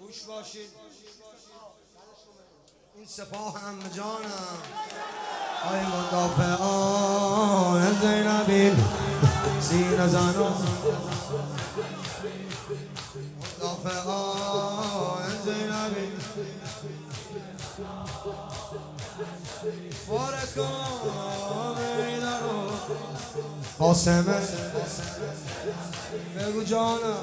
گوش باشید. این سپاه عمه جانم آی مدافعان زینبی سینه زنان، مدافعان زینبی فارکان بیدرو قاسمه بگو جانم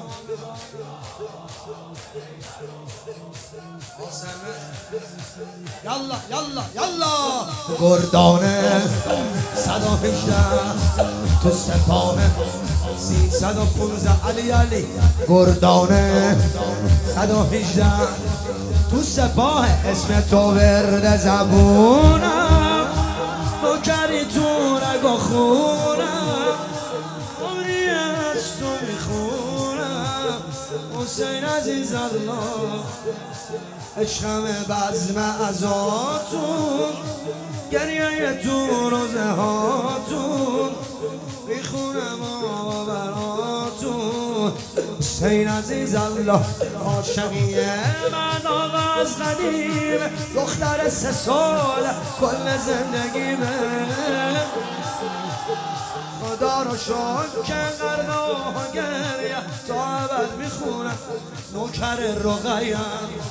قاسمه یالا یالا یالا گردانه 118 تو سپاه 315 علی علی گردانه 118 تو سپاه اسم تو ورد زبونم نوکری تو رگا خونم عمری از تو میخونم حسین عزیز الله عشقم بزم ازاتون گریه تو روزه هاتون میخونم آقا براتون حسین عزیز الله عاشقیه من آقا از قدیم دختر 3 سال کل زندگیمه خدا رو شکر که غرقه گریه تا ابد میخونم نوکر رقیم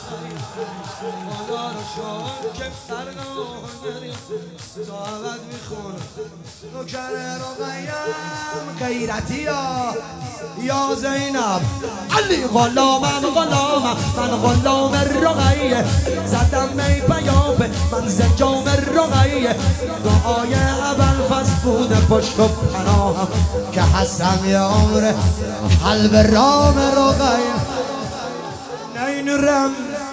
خدا رو شکر که غرقه گریه تا ابد میخونم نوکر رقیم غیرتی یا زینب علی غلامم من غلام رقیه زدم می پیاپه من زنجام رقیه دعای ابوالفضل بوده پشت و پناهم که هستم یه عمر قلب رام رقیه نینورم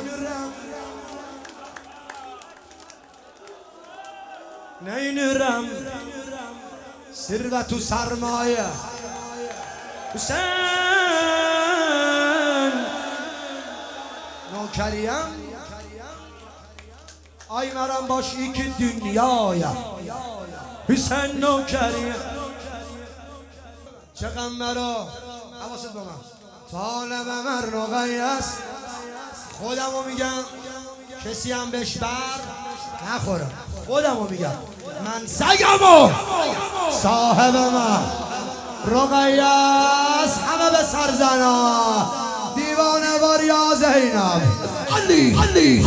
نینورم ثروت و سرمایه حسین نوکریم آی مرم باشی که دنیایم حسین نوکریم چقدر مرا حواست با من طالب من رقیه است خودمو میگم کسی هم بهش بر نخورم خودمو میگم من سگمو صاحب من رقیه است همه به سرزنا دیوانه وار یا زینب علی علی